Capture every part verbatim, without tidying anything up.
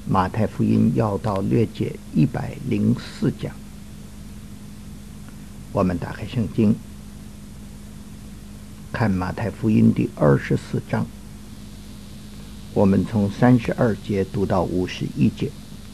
马太福音要到略解一百零四讲。我们打开圣经，看马太福音第二十四章，我们从三十二节读到五十一节。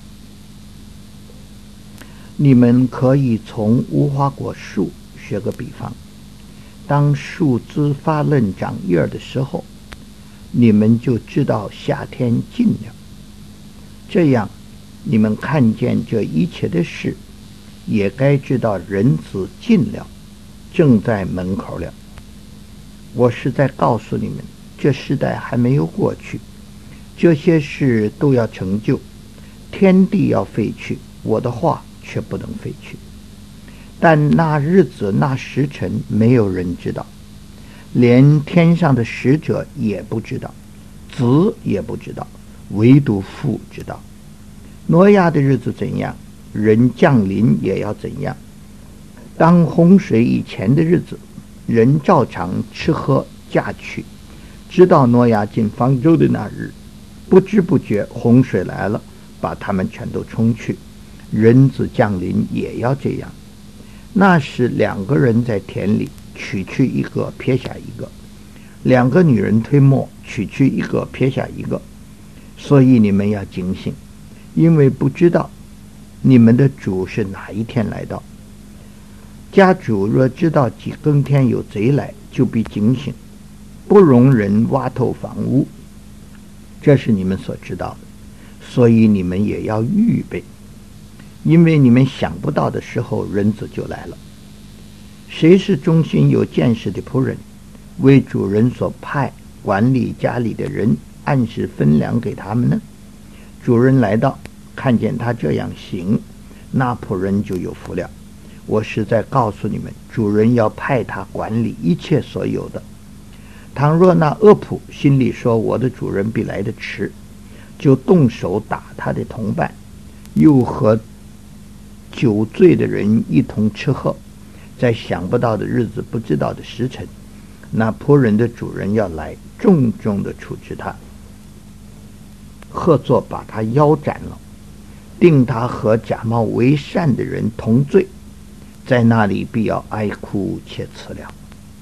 你们可以从无花果树学个比方，当树枝发嫩长叶的时候，你们就知道夏天近了。这样，你们看见这一切的事，也该知道人子近了，正在门口了。我是在告诉你们，这时代还没有过去，这些事都要成就，天地要废去，我的话却不能废去。但那日子那时辰没有人知道，连天上的使者也不知道，子也不知道，唯独父知道。挪亚的日子怎样，人降临也要怎样。当洪水以前的日子，人照常吃喝嫁娶，直到挪亚进方舟的那日，不知不觉洪水来了，把他们全都冲去。人子降临也要这样。那时两个人在田里，取去一个撇下一个，两个女人推磨，取去一个撇下一个。所以你们要警醒，因为不知道你们的主是哪一天来到。家主若知道几更天有贼来，就必警醒，不容人挖透房屋。这是你们所知道的，所以你们也要预备，因为你们想不到的时候，人子就来了。谁是忠心有见识的仆人，为主人所派管理家里的人，按时分粮给他们呢？主人来到，看见他这样行，那仆人就有福了。我实在告诉你们，主人要派他管理一切所有的。倘若那恶仆心里说，我的主人比来得迟，就动手打他的同伴，又和酒醉的人一同吃喝，在想不到的日子，不知道的时辰，那仆人的主人要来，重重的处置他，喝作把他腰斩了，定他和假冒为善的人同罪，在那里必要哀哭且辞了。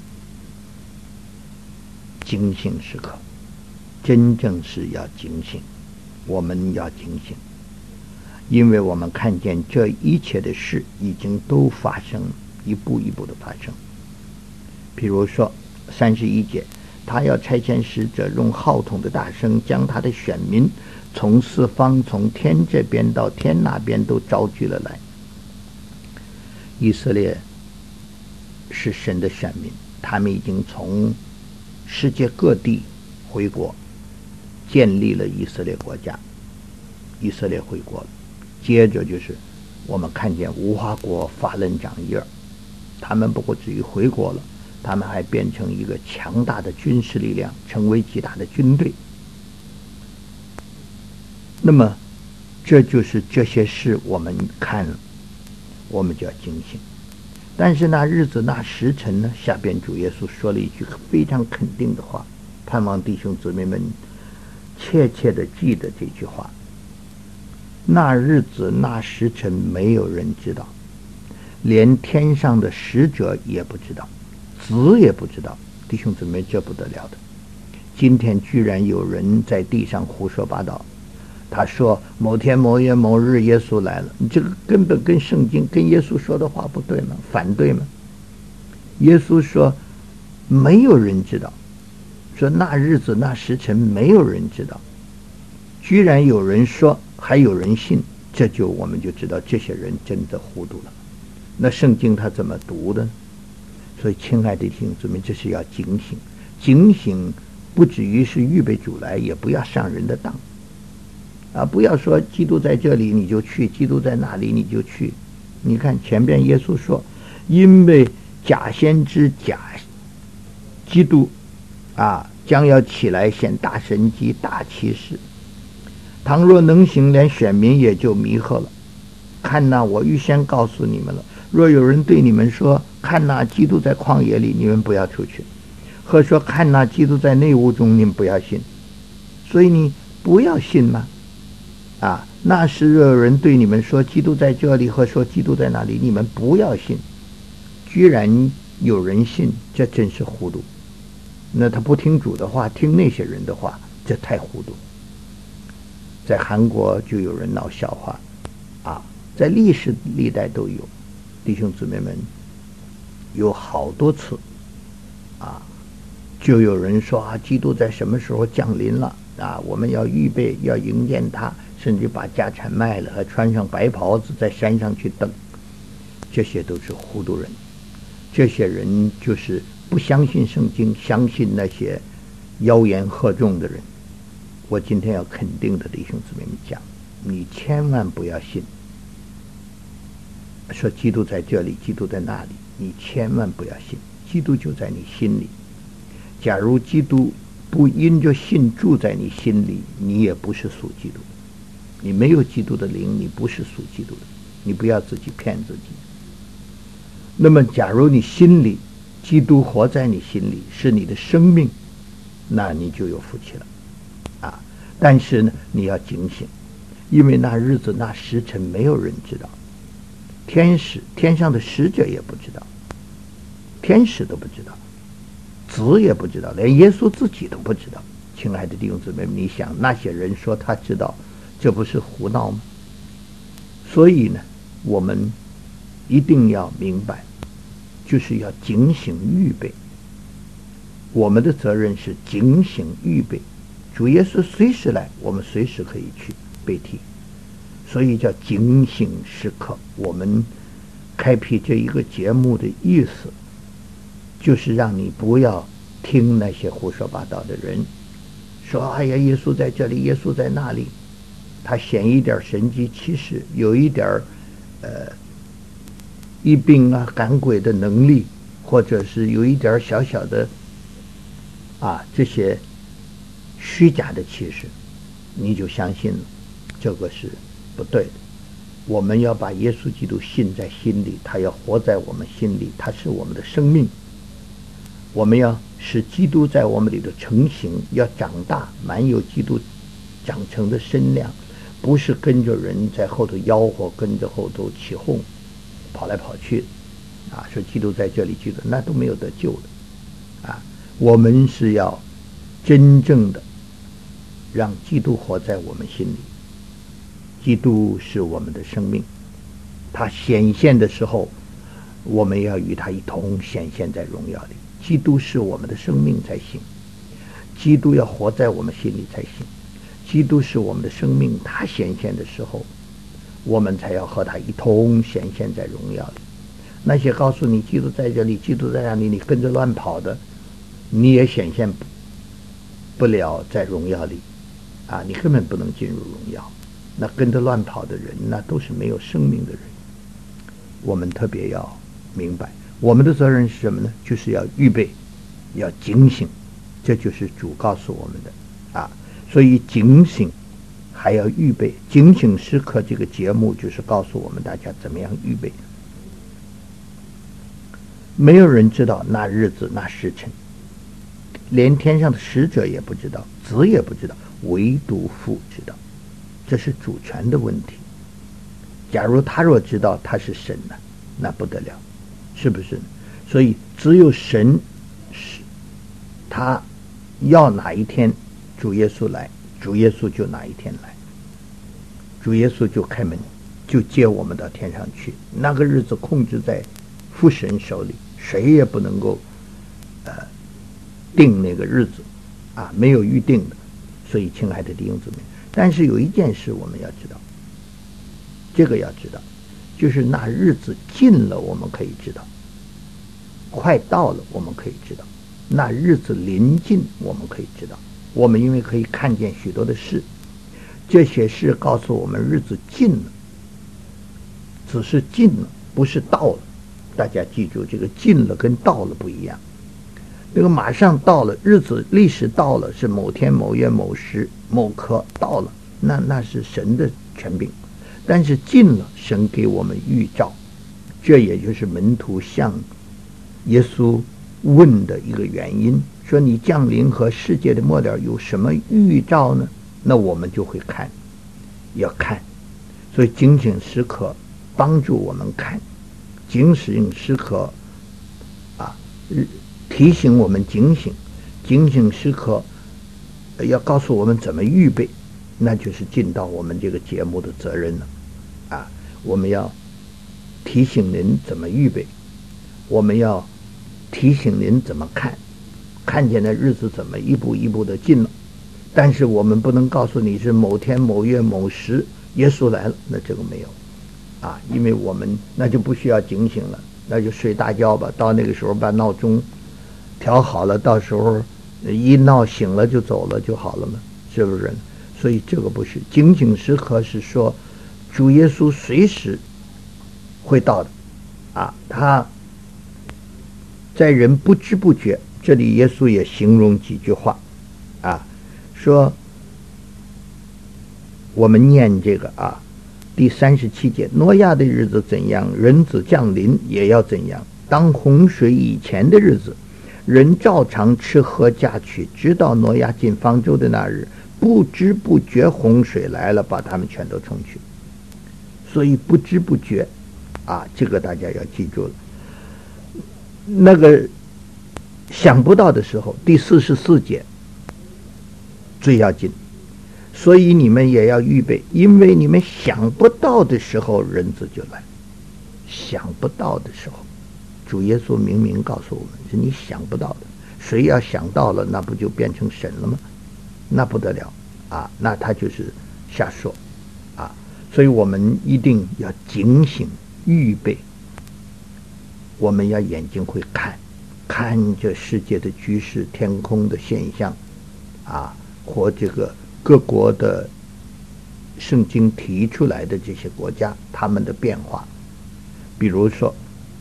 警醒时刻，真正是要警醒，我们要警醒，因为我们看见这一切的事已经都发生，一步一步的发生。比如说三十一节，他要差遣使者，用号筒的大声，将他的选民从四方，从天这边到天那边都招聚了来。以色列是神的选民，他们已经从世界各地回国，建立了以色列国家，以色列回国了。接着就是我们看见无花果发嫩长叶，他们不过至于回国了，他们还变成一个强大的军事力量，成为极大的军队。那么这就是这些事我们看了，我们就要警醒。但是那日子那时辰呢，下边主耶稣说了一句非常肯定的话，盼望弟兄姊妹们切切的记得这句话。那日子那时辰没有人知道，连天上的使者也不知道，子也不知道。弟兄姊妹，这不得了的。今天居然有人在地上胡说八道，他说某天某月某日耶稣来了，你这个根本跟圣经跟耶稣说的话不对吗？反对吗？耶稣说没有人知道，说那日子那时辰没有人知道，居然有人说，还有人信，这就我们就知道这些人真的糊涂了。那圣经他怎么读的？所以亲爱的弟兄姊妹，这是要警醒，警醒不至于是预备主来，也不要上人的当啊！不要说基督在这里你就去，基督在那里你就去。你看前边耶稣说，因为假先知假基督啊将要起来显大神迹大奇事，倘若能行，连选民也就迷惑了。看哪，我预先告诉你们了，若有人对你们说，看哪，基督在旷野里，你们不要出去；或说看哪，基督在内屋中，你们不要信。所以你不要信吗？ 啊，那时有人对你们说基督在这里和说基督在那里，你们不要信。居然有人信，这真是糊涂。那他不听主的话，听那些人的话，这太糊涂。在韩国就有人闹笑话啊，在历史历代都有，弟兄姊妹们，有好多次啊，就有人说啊，基督在什么时候降临了啊？我们要预备，要迎接他，甚至把家产卖了，还穿上白袍子在山上去等。这些都是糊涂人，这些人就是不相信圣经，相信那些妖言惑众的人。我今天要肯定的弟兄姊妹们讲，你千万不要信说基督在这里，基督在那里，你千万不要信。基督就在你心里。假如基督不因着信住在你心里，你也不是属基督的。你没有基督的灵，你不是属基督的。你不要自己骗自己。那么假如你心里基督活在你心里，是你的生命，那你就有福气了啊！但是呢，你要警醒，因为那日子那时辰没有人知道，天使天上的使者也不知道，天使都不知道，子也不知道，连耶稣自己都不知道。亲爱的弟兄姊妹，你想那些人说他知道，这不是胡闹吗？所以呢，我们一定要明白，就是要警醒预备。我们的责任是警醒预备，主耶稣随时来，我们随时可以去被提，所以叫警醒时刻。我们开辟这一个节目的意思，就是让你不要听那些胡说八道的人说，哎呀，耶稣在这里，耶稣在那里，他显一点神迹奇事，有一点呃医病啊赶鬼的能力，或者是有一点小小的啊这些虚假的启示，你就相信了，这个是不对的。我们要把耶稣基督信在心里，他要活在我们心里，他是我们的生命。我们要使基督在我们里头成型，要长大，满有基督长成的身量，不是跟着人在后头吆喝，跟着后头起哄，跑来跑去啊，说基督在这里，基督那都没有得救的啊！我们是要真正的让基督活在我们心里。基督是我们的生命，他显现的时候，我们要与他一同显现在荣耀里。基督是我们的生命才行，基督要活在我们心里才行。基督是我们的生命，他显现的时候，我们才要和他一同显现在荣耀里。那些告诉你基督在这里，基督在那里，你跟着乱跑的，你也显现不了在荣耀里啊！你根本不能进入荣耀。那跟着乱跑的人，那都是没有生命的人。我们特别要明白，我们的责任是什么呢？就是要预备，要警醒，这就是主告诉我们的啊！所以警醒还要预备，警醒时刻这个节目就是告诉我们大家怎么样预备。没有人知道那日子那时辰，连天上的使者也不知道，子也不知道，唯独父知道。这是主权的问题。假如他若知道他是神呢，那不得了，是不是？所以只有神是他要哪一天主耶稣来，主耶稣就哪一天来，主耶稣就开门，就接我们到天上去。那个日子控制在父神手里，谁也不能够呃定那个日子啊，没有预定的。所以亲爱的弟兄姊妹，但是有一件事我们要知道，这个要知道，就是那日子近了我们可以知道，快到了我们可以知道，那日子临近我们可以知道。我们因为可以看见许多的事，这些事告诉我们日子近了，只是近了，不是到了。大家记住，这个近了跟到了不一样。那个马上到了，日子历史到了，是某天某月某时某刻到了，那那是神的权柄。但是近了，神给我们预兆，这也就是门徒向耶稣问的一个原因，说你降临和世界的末了有什么预兆呢？那我们就会看要看，所以警醒时刻帮助我们看，警醒时刻啊提醒我们警醒，警醒时刻要告诉我们怎么预备，那就是尽到我们这个节目的责任了啊！我们要提醒您怎么预备，我们要提醒您怎么看，看见的日子怎么一步一步的近了。但是我们不能告诉你是某天某月某时耶稣来了，那这个没有啊，因为我们那就不需要警醒了，那就睡大觉吧，到那个时候把闹钟调好了，到时候一闹醒了就走了就好了嘛，是不是？所以这个不是警醒时刻，是说主耶稣随时会到的啊，他在人不知不觉，这里耶稣也形容几句话啊，说我们念这个啊，第三十七节，挪亚的日子怎样，人子降临也要怎样。当洪水以前的日子，人照常吃喝嫁娶，直到挪亚进方舟的那日，不知不觉洪水来了，把他们全都冲去。所以不知不觉啊，这个大家要记住了。那个想不到的时候，第四十四节最要紧，所以你们也要预备，因为你们想不到的时候，人子就来。想不到的时候，主耶稣明明告诉我们，是你想不到的。谁要想到了，那不就变成神了吗？那不得了啊！那他就是瞎说啊！所以我们一定要警醒预备，我们要眼睛会看，看这世界的局势、天空的现象啊，或这个各国的圣经提出来的这些国家他们的变化。比如说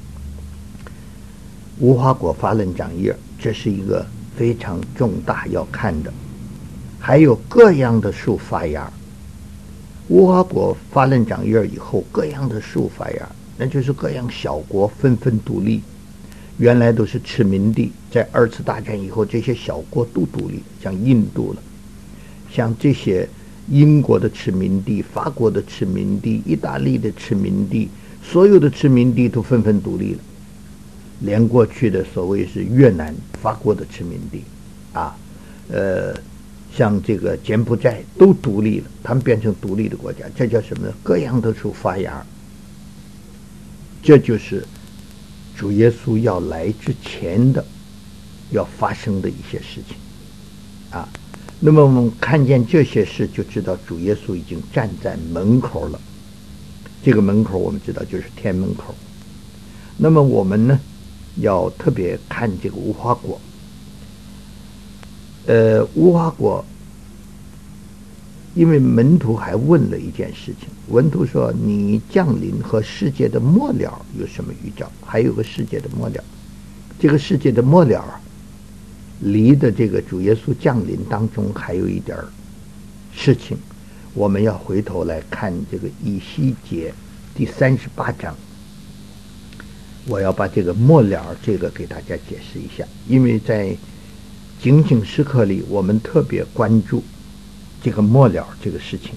无花果发嫩长叶，这是一个非常重大要看的。还有各样的树发芽，无花果发嫩长叶以后，各样的树发芽，那就是各样小国纷纷独立。原来都是殖民地，在二次大战以后，这些小国都独立，像印度了，像这些英国的殖民地、法国的殖民地、意大利的殖民地，所有的殖民地都纷纷独立了。连过去的所谓是越南、法国的殖民地啊，呃，像这个柬埔寨都独立了，他们变成独立的国家，这叫什么呢？各样的树发芽，这就是主耶稣要来之前的要发生的一些事情啊。那么我们看见这些事，就知道主耶稣已经站在门口了。这个门口我们知道就是天门口。那么我们呢，要特别看这个无花果。呃，无花果，因为门徒还问了一件事情，门徒说：“你降临和世界的末了有什么预兆？”还有个世界的末了，这个世界的末了啊，离的这个主耶稣降临当中还有一点事情，我们要回头来看这个以西结第三十八章。我要把这个末了这个给大家解释一下，因为在警醒时刻里，我们特别关注这个末了这个事情。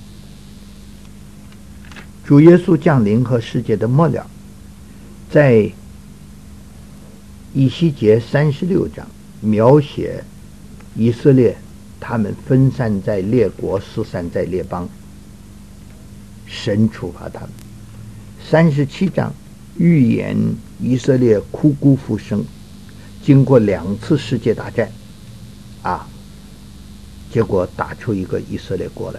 主耶稣降临和世界的末了，在以西结三十六章描写以色列他们分散在列国，四散在列邦，神处罚他们。三十七章预言以色列枯骨复生，经过两次世界大战啊，结果打出一个以色列国来。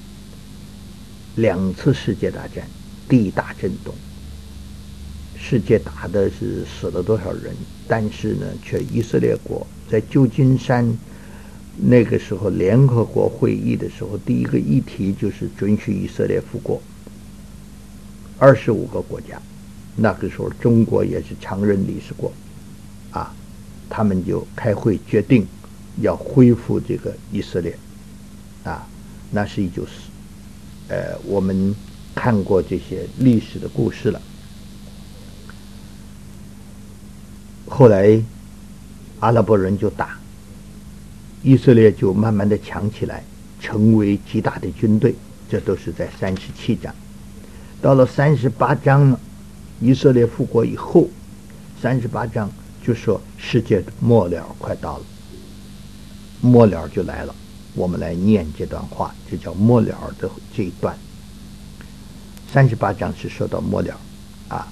两次世界大战，地大震动，世界打的是死了多少人，但是呢，却以色列国在旧金山那个时候联合国会议的时候，第一个议题就是准许以色列复国。二十五个国家，那个时候中国也是常任理事国啊，他们就开会决定要恢复这个以色列啊，那是一九四，呃，我们看过这些历史的故事了。后来阿拉伯人就打以色列，就慢慢的强起来，成为极大的军队这都是在三十七章。到了三十八章呢，以色列复国以后，三十八章就说世界的末了快到了，末了就来了。我们来念这段话，这叫末了的这一段。三十八章是说到末了啊。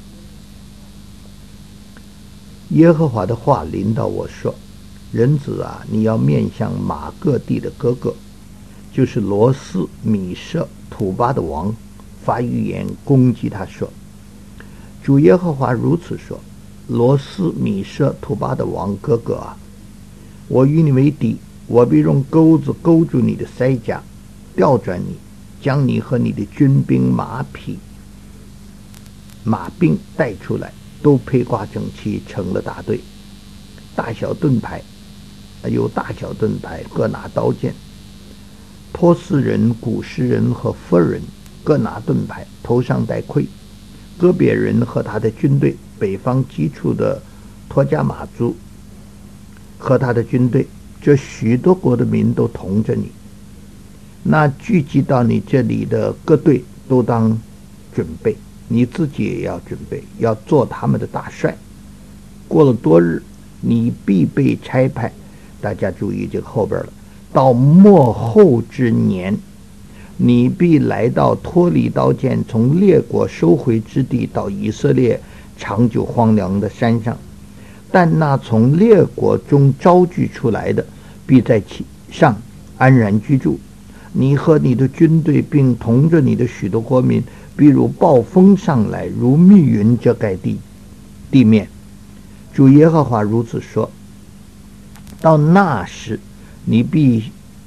耶和华的话临到我说：人子啊，你要面向马各地的哥哥，就是罗斯、米舍、土巴的王，发预言攻击他说：主耶和华如此说，罗斯、米舍、土巴的王哥哥啊，我与你为敌，我必用钩子勾住你的腮甲，调转你，将你和你的军兵、马匹、马兵带出来，都披挂整齐，成了大队。大小盾牌，有大小盾牌，各拿刀剑。波斯人、古时人和弗人各拿盾牌，头上戴盔。哥别人和他的军队，北方基础的托加马族和他的军队，这许多国的民都同着你。那聚集到你这里的各队都当准备，你自己也要准备，要做他们的大帅。过了多日，你必被差派。大家注意这个后边了，到末后之年，你必来到脱离刀剑，从列国收回之地，到以色列长久荒凉的山上。但那从列国中招聚出来的，必在其上安然居住。你和你的军队，并同着你的许多国民，必如暴风上来，如密云遮盖地地面。主耶和华如此说：到那时，你必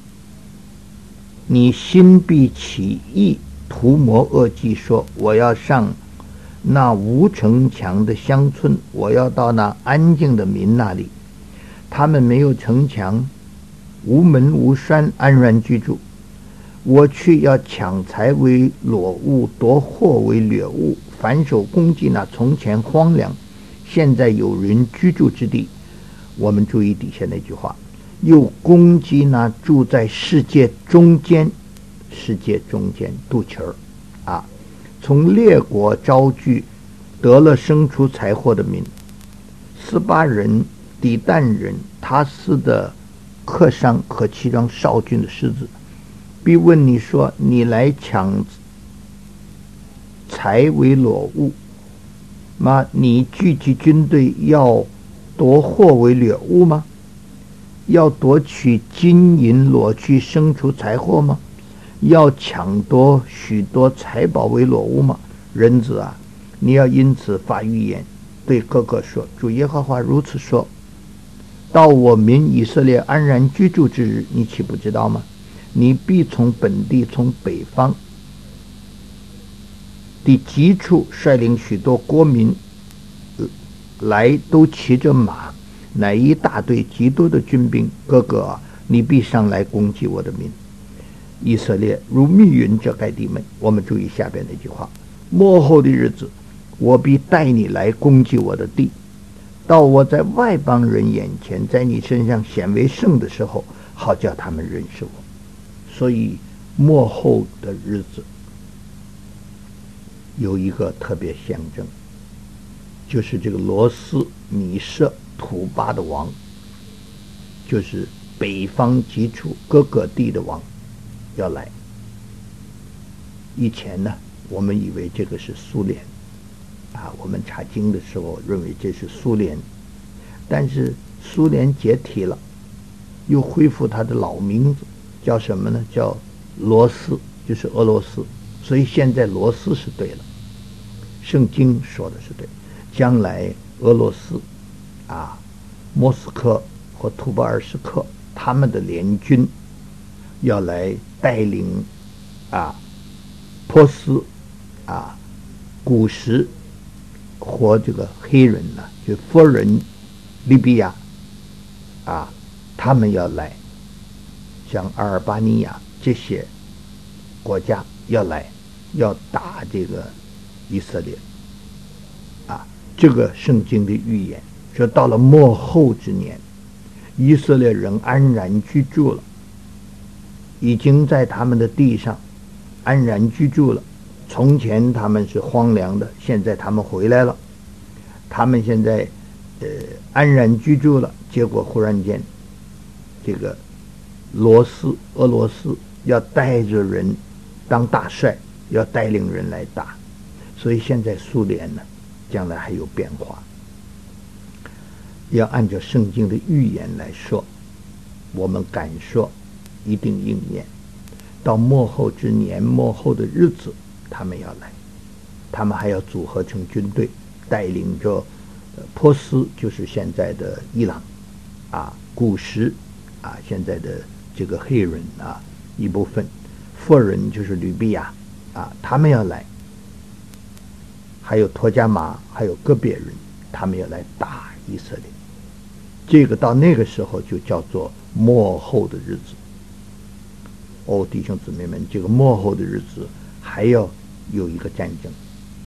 你心必起意，图谋恶计，说我要上那无城墙的乡村，我要到那安静的民那里，他们没有城墙，无门无栓，安然居住。我去要抢财为裸物，夺货为掠物，反手攻击那从前荒凉现在有人居住之地。我们注意底下那句话，又攻击那住在世界中间，世界中间肚脐儿啊，从列国招聚得了生出财货的民，斯巴人、底但人、他斯的客商和其中少军的狮子，必问你说：你来抢财为裸物吗？你聚集军队要夺货为掠物吗？要夺取金银裸去生出财货吗？要抢夺许多财宝为裸物吗？人子啊，你要因此发预言，对哥哥说：主耶和华如此说，到我民以色列安然居住之日，你岂不知道吗？你必从本地，从北方的极处率领许多国民来，都骑着马，乃一大队极多的军兵。哥哥啊，你必上来攻击我的民以色列，如密云遮盖地面。我们注意下边那句话：末后的日子，我必带你来攻击我的地，到我在外邦人眼前，在你身上显为圣的时候，好叫他们认识我。所以末后的日子有一个特别象征，就是这个罗斯、米舍、土巴的王，就是北方基础各个地的王要来。以前呢，我们以为这个是苏联啊，我们查经的时候认为这是苏联，但是苏联解体了，又恢复它的老名字，叫什么呢？叫罗斯，就是俄罗斯。所以现在罗斯是对了，圣经说的是对。将来俄罗斯啊，莫斯科和图巴尔什克他们的联军要来带领啊波斯啊古时和这个黑人呢、啊，就弗人、利比亚啊，他们要来，像阿尔巴尼亚这些国家要来，要打这个以色列啊。这个圣经的预言说，到了末后之年，以色列人安然居住了，已经在他们的地上安然居住了。从前他们是荒凉的，现在他们回来了，他们现在呃安然居住了。结果忽然间，这个罗斯俄罗斯要带着人当大帅，要带领人来打，所以现在苏联呢，将来还有变化。要按照圣经的预言来说，我们敢说一定应验。到末后之年，末后的日子，他们要来，他们还要组合成军队，带领着、呃、波斯，就是现在的伊朗啊，古时啊，现在的这个黑人啊一部分，弗人就是吕比亚啊，他们要来，还有托加马，还有个别人，他们要来打以色列。这个到那个时候就叫做末后的日子。哦，弟兄姊妹们，这个末后的日子还要有一个战争。